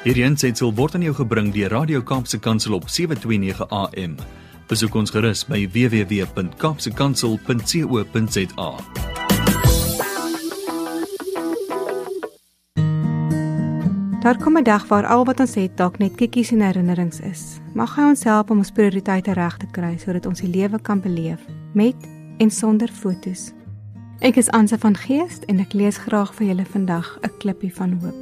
Hierdie aansetsel word aan jou gebring deur Radio Kaapse Kansel op 729 AM. Besoek ons gerus by www.kapsekansel.co.za. Daar kom 'n dag waar al wat ons het dalk net kikkies en herinnerings is. Mag hy ons help om ons prioriteite reg te kry sodat ons die lewe kan beleef met en sonder fotos. Ek is Ansa van Geest en ek lees graag vir julle vandag 'n klippie van hoop.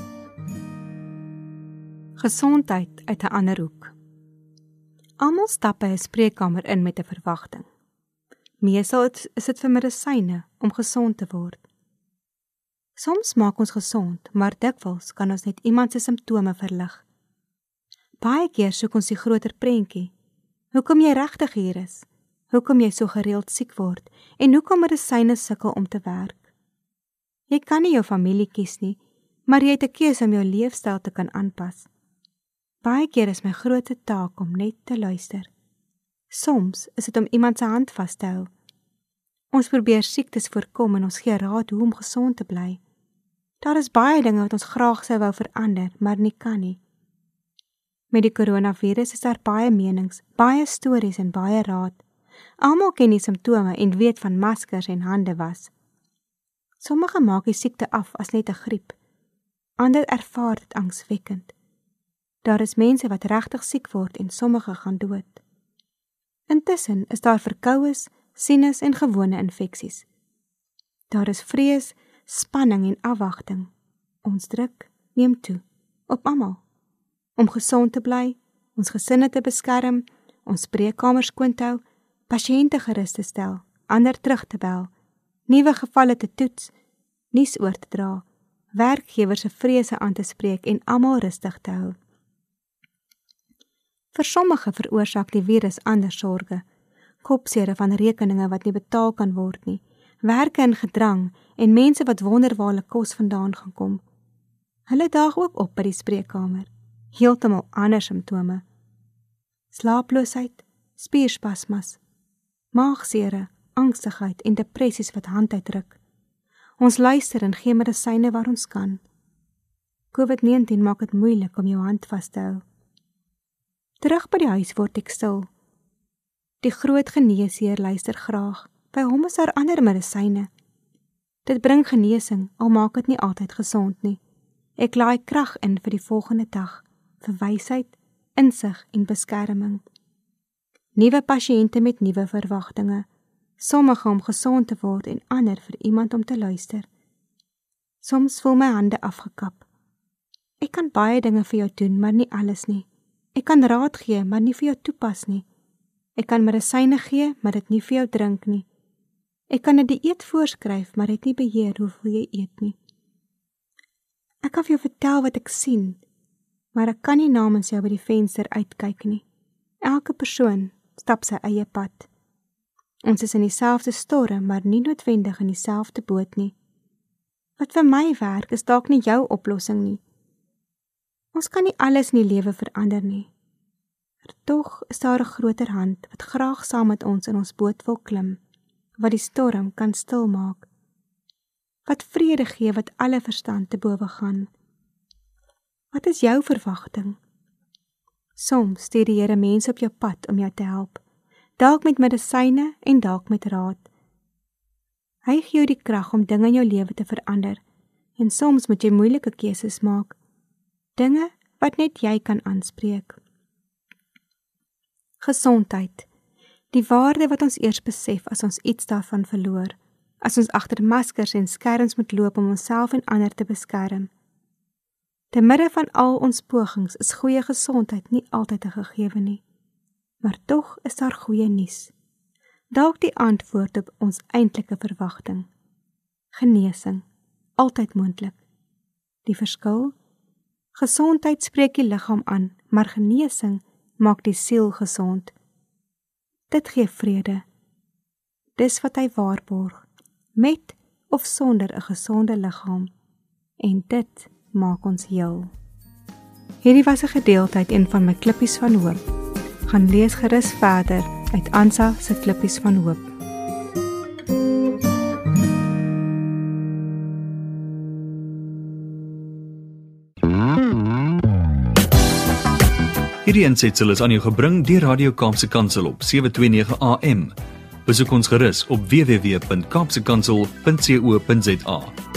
Gesondheid uit 'n ander hoek. Almal stap by 'n spreekkamer in met 'n verwagting. Meestal is dit vir medisyne om gesond te word. Soms maak ons gesond, maar dikwels kan ons net iemand se simptome verlig. Baie keer soek ons die groter prentjie. Hoekom jy regtig hier is? Hoekom jy so gereeld siek word? En hoekom medisyne sukkel om te werk? Jy kan nie jou familie kies nie, maar jy het 'n keuse om jou leefstyl te kan aanpas. Baie keer is my grootste taak om net te luister. Soms is dit om iemand se hand vas te hou. Ons probeer siektes voorkom en ons gee raad hoe om gesond te bly. Daar is baie dinge wat ons graag sou wou verander, maar nie kan nie. Met die coronavirus is daar baie menings, baie stories en baie raad. Almal ken die simptome en weet van maskers en hande was. Sommige maak die siekte af as net 'n griep. Ander ervaar dit angswekkend. Daar is mense wat regtig siek word en sommige gaan dood. Intussen is daar verkoues, sinus en gewone infeksies. Daar is vrees, spanning en afwagting. Ons druk neem toe, op almal. Om gesond te bly, ons gesinne te beskerm, ons spreekkamers skoon te hou, pasiënte gerus te stel, ander terug te bel, nuwe gevalle te toets, nuus oor te dra, werkgewers se vrese aan te spreek en almal rustig te hou. Vir sommige veroorsaak die virus ander sorge, kopseere van rekeninge wat nie betaal kan word nie, werke in gedrang en mense wat wonder waar hulle kos vandaan gaan kom. Hulle daag ook op by die spreekkamer, heeltemal ander simptome. Slaaploosheid, spierspasmas, maagsere, angstigheid en depressies wat hand uitdruk. Ons luister en gee medisyne waar ons kan. COVID-19 maak dit moeilik om jou hand vas te hou. Terug by die huis word ek stil. Die groot geneesheer luister graag. By hom is daar ander medisyne. Dit bring genesing, al maak dit nie altyd gesond nie. Ek laai krag in vir die volgende dag, vir wysheid, insig en beskerming. Nuwe pasiënte met nuwe verwagtinge, sommige om gesond te word en ander vir iemand om te luister. Soms voel my hande afgekap. Ek kan baie dinge vir jou doen, maar nie alles nie. Ek kan raad gee, maar nie vir jou toepas nie. Ek kan medisyne gee, maar dit nie vir jou drink nie. Ek kan 'n dieet voorskryf, maar dit nie beheer hoeveel jy eet nie. Ek kan vir jou vertel wat ek sien, maar ek kan nie namens jou by die venster uitkyk nie. Elke persoon stap sy eie pad. Ons is in dieselfde storm, maar nie noodwendig in dieselfde boot nie. Wat vir my werk, is dalk nie jou oplossing nie. Ons kan nie alles in die lewe verander nie. Maar tog is daar 'n groter hand wat graag saam met ons in ons boot wil klim, wat die storm kan stilmaak, wat vrede gee wat alle verstand te bowe gaan. Wat is jou verwagting? Soms stuur die Here mense op jou pad om jou te help, dalk met medisyne en dalk met raad. Hy gee jou die krag om dinge in jou lewe te verander, en soms moet jy moeilike keuses maak, dinge wat net jy kan aanspreek. Gesondheid, die waarde wat ons eers besef as ons iets daarvan verloor, as ons agter maskers en skerms moet loop om onsself en ander te beskerm. Te midde van al ons pogings is goeie gesondheid nie altyd 'n gegewe nie, maar tog is daar goeie nuus. Dalk die antwoord op ons eintlike verwagting. Genesing, altyd moontlik. Die verskil? Gesondheid spreek die liggaam aan, maar genesing maak die siel gesond. Dit gee vrede. Dis wat hy waarborg, met of sonder 'n gesonde liggaam. En dit maak ons heel. Hierdie was 'n gedeelte uit een van my klippies van hoop. Gaan lees gerus verder uit Ansa se klippies van hoop. Hierdie aansetsel is aan jou gebring deur Radio Kaapse Kansel op 729 AM. Besoek ons gerus op www.kaapsekansel.co.za.